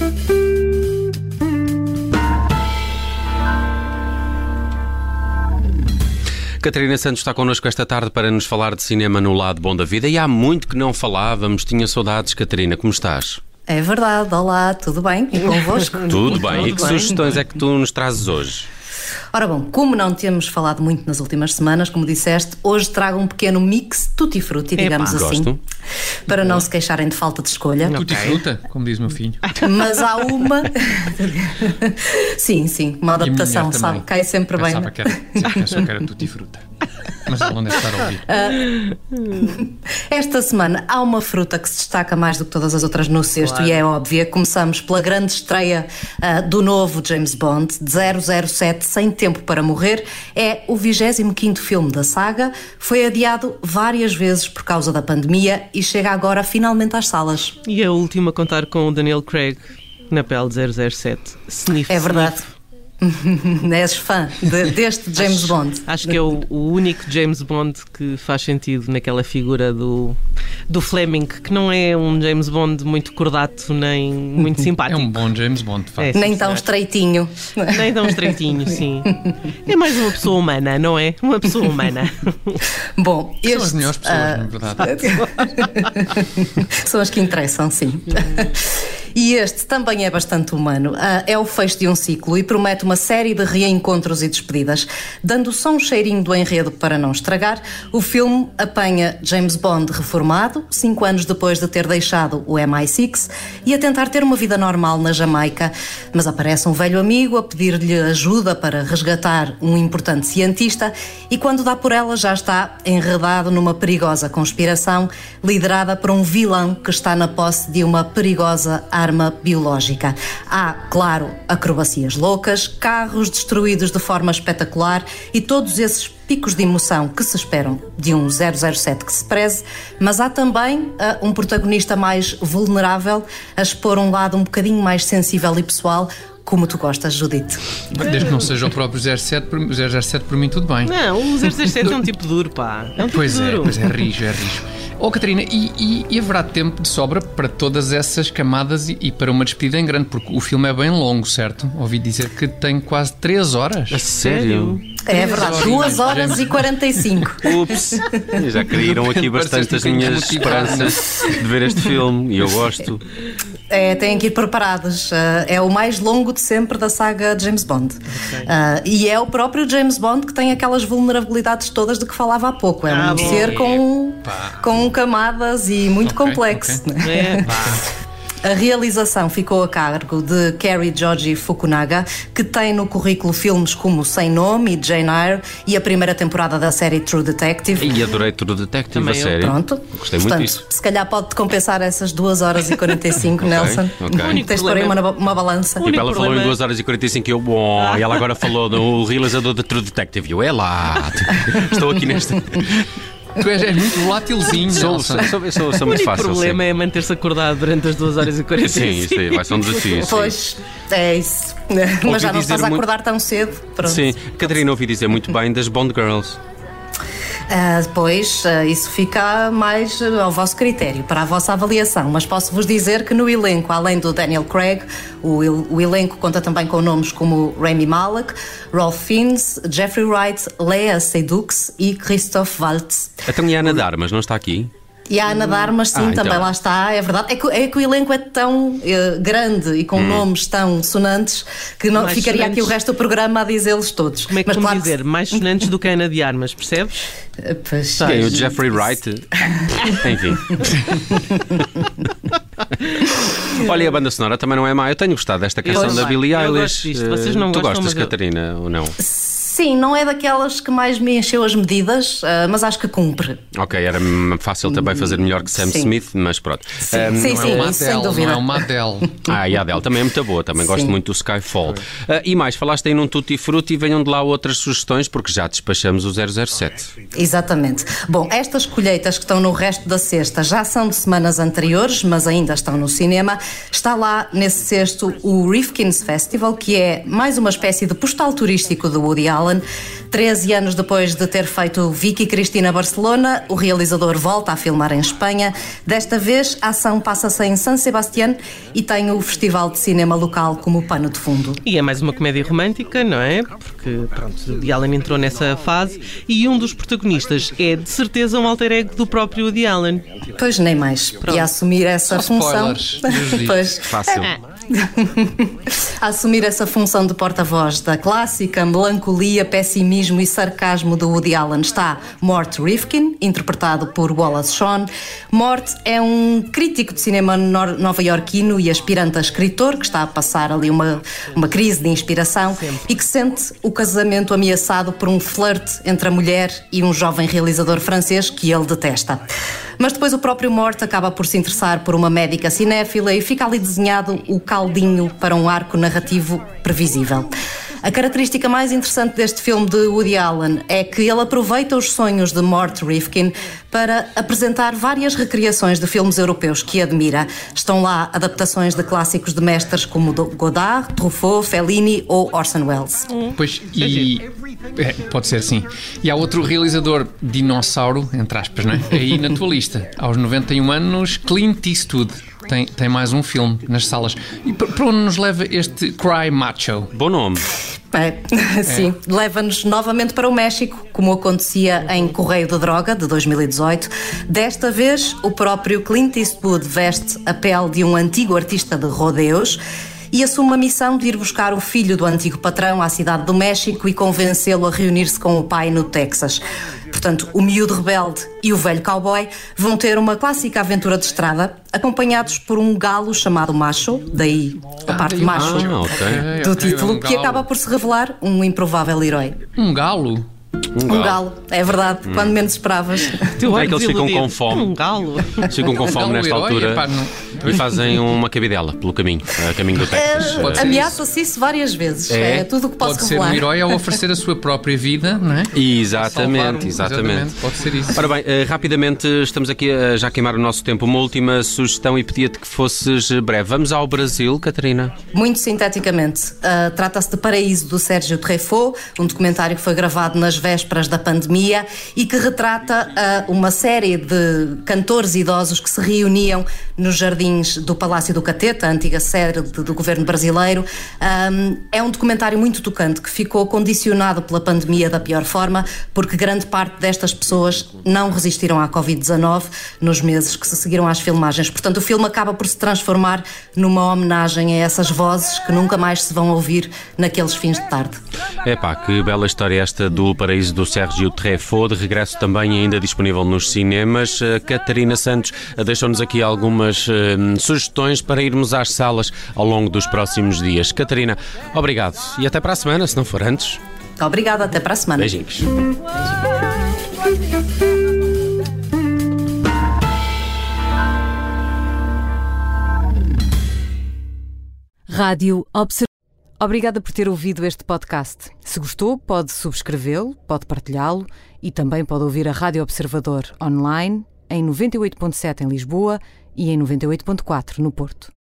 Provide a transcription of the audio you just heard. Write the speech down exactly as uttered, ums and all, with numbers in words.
Catarina Santos está connosco esta tarde para nos falar de cinema no lado bom da vida. E há muito que não falávamos. Tinha saudades, Catarina. Como estás? É verdade. Olá, tudo bem? E convosco? Tudo bem. Tudo e que bem. sugestões é que tu nos trazes hoje? Ora bom, como não temos falado muito nas últimas semanas, como disseste, hoje trago um pequeno mix tutti-frutti, digamos Epa, assim. gosto. Para não se queixarem de falta de escolha. Tutti-fruta, como diz o meu filho. Mas há uma... sim, sim, uma adaptação, E a minha sabe? também. Cai sempre bem. Pensava que era, pensava que era tutti-fruta. Mas ele não deve estar a ouvir. Esta semana há uma fruta que se destaca mais do que todas as outras no cesto, claro. E é óbvia. Começamos pela grande estreia uh, do novo James Bond, de zero zero sete, Sem Tempo para Morrer. É o vigésimo quinto filme da saga, foi adiado várias vezes por causa da pandemia e chega agora finalmente às salas. E é o último a contar com o Daniel Craig na pele de zero zero sete. Sniff, é verdade. Sniff. És fã de, deste James acho, Bond. Acho que é o, o único James Bond que faz sentido naquela figura do, do Fleming, que não é um James Bond muito cordato nem muito simpático. É um bom James Bond, de facto. É, nem tão estreitinho. Nem tão estreitinho, sim. É mais uma pessoa humana, não é? Uma pessoa humana. Bom, este, são as melhores pessoas, uh, na verdade. São as que interessam, sim. E este também é bastante humano. Uh, é o fecho de um ciclo e promete uma série de reencontros e despedidas. Dando só um cheirinho do enredo para não estragar, o filme apanha James Bond reformado, cinco anos depois de ter deixado o M I seis, e a tentar ter uma vida normal na Jamaica. Mas aparece um velho amigo a pedir-lhe ajuda para resgatar um importante cientista e quando dá por ela já está enredado numa perigosa conspiração liderada por um vilão que está na posse de uma perigosa arma biológica. Há, claro, acrobacias loucas, carros destruídos de forma espetacular e todos esses picos de emoção que se esperam de um zero zero sete que se preze, mas há também uh, um protagonista mais vulnerável a expor um lado um bocadinho mais sensível e pessoal, como tu gostas, Judite. Desde que não seja o próprio zero zero sete, zero zero sete por mim tudo bem. Não, o zero zero sete é um tipo duro, pá. É um tipo pois duro. é, pois é, rijo, é rijo. Oh, Catarina, e, e, e haverá tempo de sobra para todas essas camadas e, e para uma despedida em grande? Porque o filme é bem longo, certo? Ouvi dizer que tem quase três horas. A sério? É verdade, duas horas e quarenta e cinco. Ups, já caíram aqui bastante as minhas esperanças de ver este filme e eu gosto. É, têm que ir preparados. Uh, é o mais longo de sempre da saga de James Bond. Okay. Uh, e é o próprio James Bond que tem aquelas vulnerabilidades todas de que falava há pouco. É um ah, ser com, com camadas e muito okay, complexo. Okay. É, A realização ficou a cargo de Cary Joji Fukunaga, que tem no currículo filmes como Sem Nome e Jane Eyre e a primeira temporada da série True Detective. E adorei True Detective, também a série. Pronto. Gostei Portanto, muito disso. Se calhar pode-te compensar essas duas horas e quarenta e cinco, okay, Nelson. Okay. Tens de pôr aí uma, uma balança. E ela falou em duas horas e quarenta e cinco e eu, bom, e ela agora falou no realizador de True Detective e eu, é lá, estou aqui neste... Tu és, és muito volátilzinho. Sou, sou, sou, sou, sou muito fácil. O problema sim. é manter-se acordado durante as duas horas e quarenta e cinco. Sim, isto aí vai ser um desafio. Pois, é isso. Ouvi Mas já não estás a acordar muito... tão cedo. Pronto. Sim, Catarina, ouvi dizer muito bem das Bond Girls. Uh, depois, uh, isso fica mais uh, ao vosso critério, para a vossa avaliação. Mas posso-vos dizer que no elenco, além do Daniel Craig, o, el- o elenco conta também com nomes como Rami Malek, Ralph Fiennes, Jeffrey Wright, Lea Seydoux e Christoph Waltz. Então e a Ana de Armas não está aqui? E a Ana de Armas, sim, ah, também então. lá está, é verdade. É que, é que o elenco é tão uh, grande e com hum. nomes tão sonantes que não, ficaria sonantes. Aqui o resto do programa a dizê-los todos. Como é que Mas, vamos claro, dizer? Mais sonantes do que a Ana de Armas, percebes? Pois, Quem? O Jeffrey Wright? Enfim. Olha, e a banda sonora também não é má. Eu tenho gostado desta canção eu da Billie Eilish. Vocês não tu gostam, gostas, mas eu... Catarina, ou não? Sim, não é daquelas que mais me encheu as medidas, uh, mas acho que cumpre. Ok, era fácil também fazer melhor que Sam sim. Smith, mas pronto. Sim, um, sim, sim, não é isso, sem dúvida. Não é uma Adele. Ah, e a Adele também é muito boa, também sim. gosto muito do Skyfall. Uh, e mais, falaste aí num Tutti Frutti e venham de lá outras sugestões, porque já despachamos o zero zero sete. Exatamente. Bom, estas colheitas que estão no resto da cesta já são de semanas anteriores, mas ainda estão no cinema. Está lá nesse cesto o Rifkin's Festival, que é mais uma espécie de postal turístico do Woody Allen, Allen. treze anos depois de ter feito Vicky Cristina Barcelona, o realizador volta a filmar em Espanha. Desta vez, a ação passa-se em San Sebastián e tem o festival de cinema local como pano de fundo. E é mais uma comédia romântica, não é? Porque, pronto, Woody Allen entrou nessa fase e um dos protagonistas é, de certeza, um alter ego do próprio Woody Allen. Pois, nem mais. Pronto. E a assumir essa Só função... Pois. Fácil. É. A assumir essa função de porta-voz da clássica melancolia, pessimismo e sarcasmo do Woody Allen está Mort Rifkin, interpretado por Wallace Shawn. Mort é um crítico de cinema nova-iorquino e aspirante a escritor que está a passar ali uma, uma crise de inspiração. Sempre. E que sente o casamento ameaçado por um flerte entre a mulher e um jovem realizador francês que ele detesta. Mas depois o próprio Mort acaba por se interessar por uma médica cinéfila e fica ali desenhado o caldinho para um arco narrativo previsível. A característica mais interessante deste filme de Woody Allen é que ele aproveita os sonhos de Mort Rifkin para apresentar várias recriações de filmes europeus que admira. Estão lá adaptações de clássicos de mestres como Godard, Truffaut, Fellini ou Orson Welles. Pois, e... É, pode ser, sim. E há outro realizador dinossauro, entre aspas, não é? Aí na tua lista. Aos noventa e um anos, Clint Eastwood. Tem, tem mais um filme nas salas. E para onde nos leva este Cry Macho? Bom nome. É, sim, é. Leva-nos novamente para o México, como acontecia em Correio de Droga, de dois mil e dezoito. Desta vez, o próprio Clint Eastwood veste a pele de um antigo artista de rodeos e assume a missão de ir buscar o filho do antigo patrão à cidade do México e convencê-lo a reunir-se com o pai no Texas. Portanto, o miúdo rebelde e o velho cowboy vão ter uma clássica aventura de estrada, acompanhados por um galo chamado Macho, daí a parte ah, macho ah, okay. do título, um que acaba por se revelar um improvável herói. Um galo? Um galo. Um galo, é verdade, hum. quando menos esperavas. É que eles ficam com fome. Um galo. Ficam com fome nesta herói, altura epá, não... e fazem uma cabidela pelo caminho, a caminho do Texas. É, ameaça-se isso várias vezes. É, é tudo o que posso Pode revelar. ser um herói ao oferecer a sua própria vida, não é? Exatamente, um, exatamente. exatamente. Pode ser isso. Ora bem, rapidamente estamos aqui a já queimar o nosso tempo. Uma última sugestão e pedia-te que fosses breve. Vamos ao Brasil, Catarina? Muito sinteticamente. Uh, trata-se de Paraíso, do Sérgio Treffaut, um documentário que foi gravado nas vésperas da pandemia e que retrata uh, uma série de cantores idosos que se reuniam nos jardins do Palácio do Catete, a antiga sede do governo brasileiro. Um, é um documentário muito tocante que ficou condicionado pela pandemia da pior forma, porque grande parte destas pessoas não resistiram à covid dezanove nos meses que se seguiram às filmagens. Portanto, o filme acaba por se transformar numa homenagem a essas vozes que nunca mais se vão ouvir naqueles fins de tarde. Epá, que bela história esta do Paraíso do Sérgio Treffaut, de regresso também ainda disponível nos cinemas. A Catarina Santos deixou-nos aqui algumas uh, sugestões para irmos às salas ao longo dos próximos dias. Catarina, obrigado e até para a semana, se não for antes. Obrigada, até para a semana. Beijinhos. Rádio Observador. Obrigada por ter ouvido este podcast. Se gostou, pode subscrevê-lo, pode partilhá-lo e também pode ouvir a Rádio Observador online em noventa e oito ponto sete em Lisboa e em noventa e oito ponto quatro no Porto.